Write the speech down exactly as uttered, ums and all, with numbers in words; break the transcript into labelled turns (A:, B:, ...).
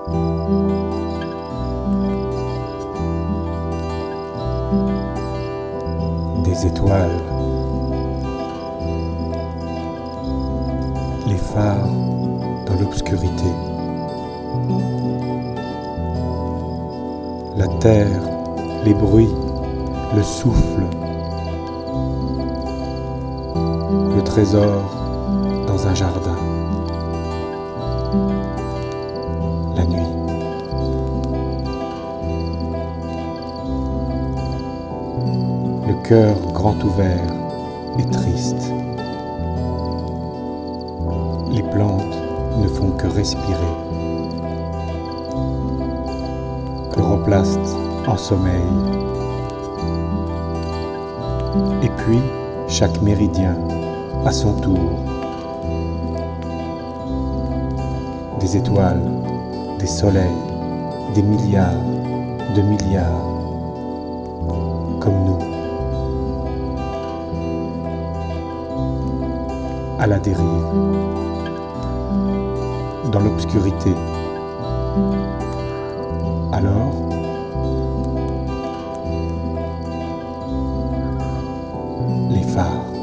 A: Des étoiles, les phares dans l'obscurité, la terre, les bruits, le souffle, le trésor dans un jardin, la nuit. Le cœur grand ouvert et triste. Les plantes ne font que respirer. Chloroplaste en sommeil. Et puis, chaque méridien à son tour. Des étoiles, des soleils, des milliards de milliards, comme nous. À la dérive, dans l'obscurité. Alors, les phares.